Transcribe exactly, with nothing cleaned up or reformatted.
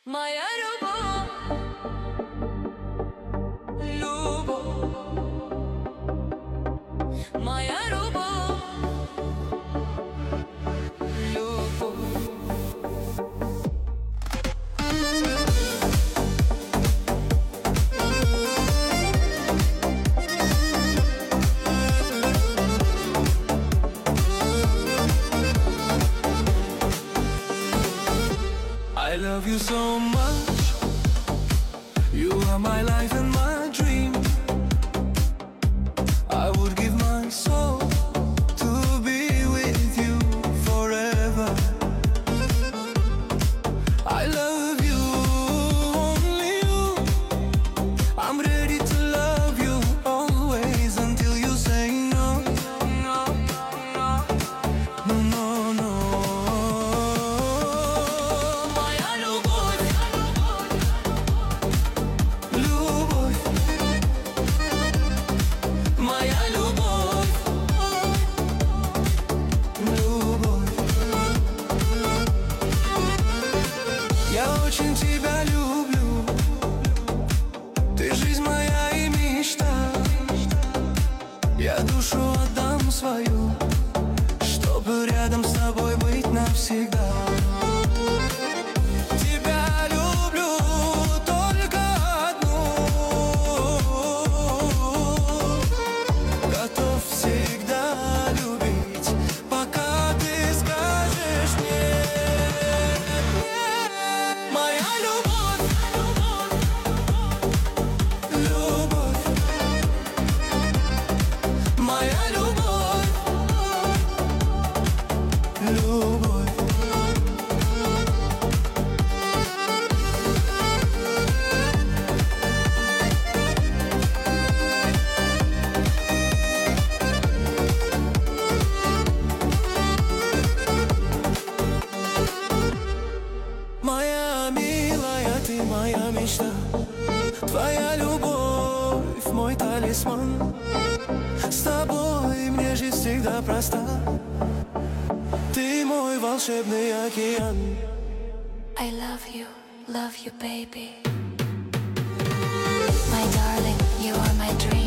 Моя любовь, любовь, моя любовь, любовь. I love you so much. You are my life and my dream. I would give my soul to be with you forever. I love you, only you. I'm ready to love you always until you say no. No, no, no, no, no. Я очень тебя люблю. Ты жизнь моя и мечта. Я душу отдам свою, чтобы рядом с тобой быть навсегда. Тебя люблю только одну. Готов всегда любить, пока ты скажешь нет. Моя любовь, любовь, моя любовь, любовь. Моя милая, ты моя мечта. Твоя любовь, мой талисман. С тобой мне жизнь всегда проста. Ты мой волшебный океан. I love you, love you, baby. My darling, you are my dream.